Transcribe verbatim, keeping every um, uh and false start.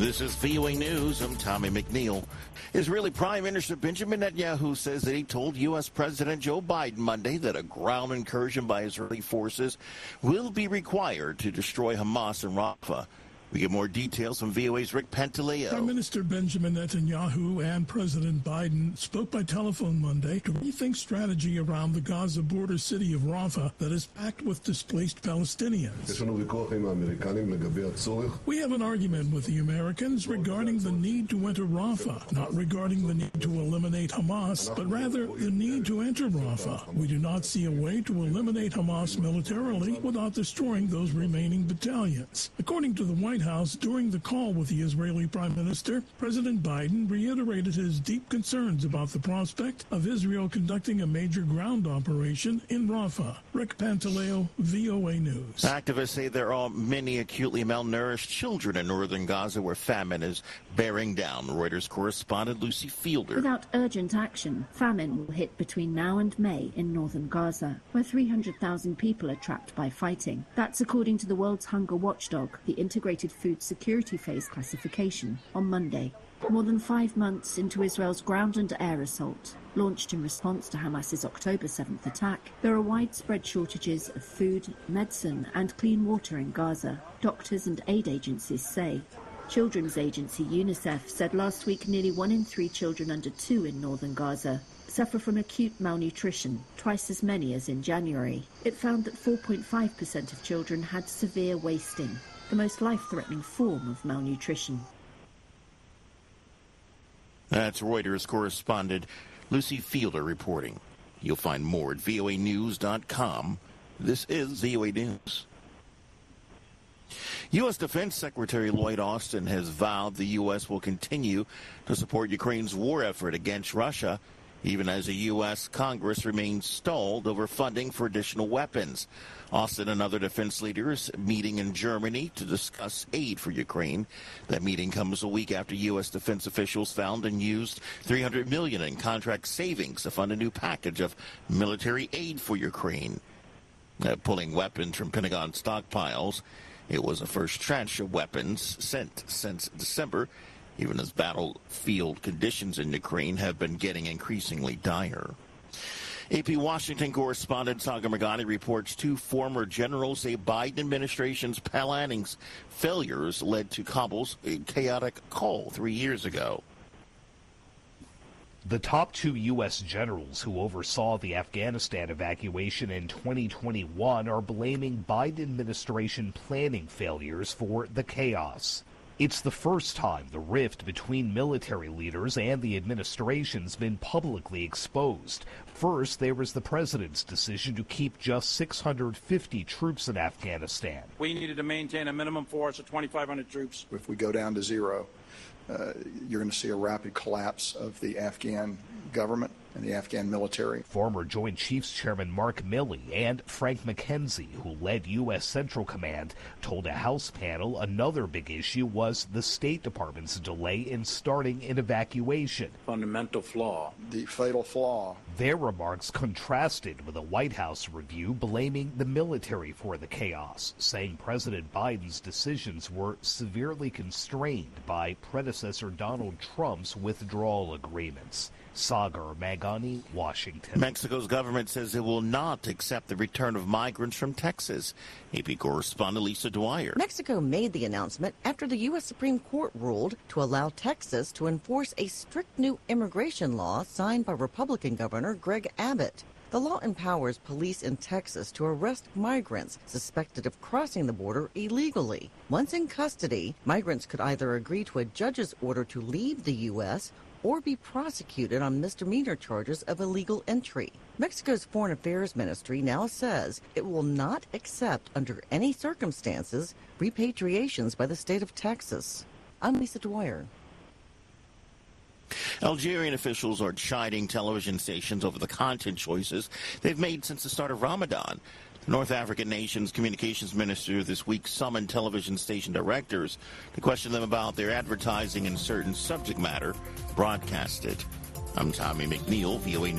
This is V O A News. I'm Tommy McNeil. Israeli Prime Minister Benjamin Netanyahu says that he told U S. President Joe Biden Monday that a ground incursion by Israeli forces will be required to destroy Hamas in Rafah. We get more details from V O A's Rick Pantaleo. Prime Minister Benjamin Netanyahu and President Biden spoke by telephone Monday to rethink strategy around the Gaza border city of Rafah that is packed with displaced Palestinians. We have an argument with the Americans regarding the need to enter Rafah, not regarding the need to eliminate Hamas, but rather the need to enter Rafah. We do not see a way to eliminate Hamas militarily without destroying those remaining battalions. According to the White House, during the call with the Israeli Prime Minister, President Biden reiterated his deep concerns about the prospect of Israel conducting a major ground operation in Rafah. Rick Pantaleo, V O A News. Activists say there are many acutely malnourished children in northern Gaza where famine is bearing down. Reuters correspondent Lucy Fielder. Without urgent action, famine will hit between now and May in northern Gaza, where three hundred thousand people are trapped by fighting. That's according to the world's hunger watchdog, the Integrated Food Security Phase classification, on Monday. More than five months into Israel's ground and air assault, launched in response to Hamas's October seventh attack, there are widespread shortages of food, medicine and clean water in Gaza, doctors and aid agencies say. Children's agency UNICEF said last week nearly one in three children under two in northern Gaza suffer from acute malnutrition, twice as many as in January. It found that four point five percent of children had severe wasting, the most life-threatening form of malnutrition. That's Reuters correspondent Lucy Fielder reporting. You'll find more at V O A news dot com. This is V O A News. U S. Defense Secretary Lloyd Austin has vowed the U S will continue to support Ukraine's war effort against Russia, even as the U S. Congress remains stalled over funding for additional weapons. Austin and other defense leaders meeting in Germany to discuss aid for Ukraine. That meeting comes a week after U S defense officials found and used three hundred million dollars in contract savings to fund a new package of military aid for Ukraine. Uh, pulling weapons from Pentagon stockpiles, it was the first tranche of weapons sent since December, even as battlefield conditions in Ukraine have been getting increasingly dire. A P Washington correspondent Sagar Meghani reports two former generals say Biden administration's planning's failures led to Kabul's chaotic call three years ago. The top two U S generals who oversaw the Afghanistan evacuation in twenty twenty-one are blaming Biden administration planning failures for the chaos. It's the first time the rift between military leaders and the administration's been publicly exposed. First, there was the president's decision to keep just six hundred fifty troops in Afghanistan. We needed to maintain a minimum force of twenty-five hundred troops. If we go down to zero, uh, you're going to see a rapid collapse of the Afghan government and the Afghan military. Former Joint Chiefs Chairman Mark Milley and Frank McKenzie, who led U S. Central Command, told a House panel another big issue was the State Department's delay in starting an evacuation. Fundamental flaw. The fatal flaw. Their remarks contrasted with a White House review blaming the military for the chaos, saying President Biden's decisions were severely constrained by predecessor Donald Trump's withdrawal agreements. Sagar Meghani, Washington. Mexico's government says it will not accept the return of migrants from Texas. A P correspondent Lisa Dwyer. Mexico made the announcement after the U S. Supreme Court ruled to allow Texas to enforce a strict new immigration law signed by Republican Governor Greg Abbott. The law empowers police in Texas to arrest migrants suspected of crossing the border illegally. Once in custody, migrants could either agree to a judge's order to leave the U S or be prosecuted on misdemeanor charges of illegal entry. Mexico's Foreign Affairs Ministry now says it will not accept, under any circumstances, repatriations by the state of Texas. I'm Lisa Dwyer. Algerian officials are chiding television stations over the content choices they've made since the start of Ramadan. The North African nation's communications minister this week summoned television station directors to question them about their advertising and certain subject matter broadcasted. I'm Tommy McNeil, V O A News.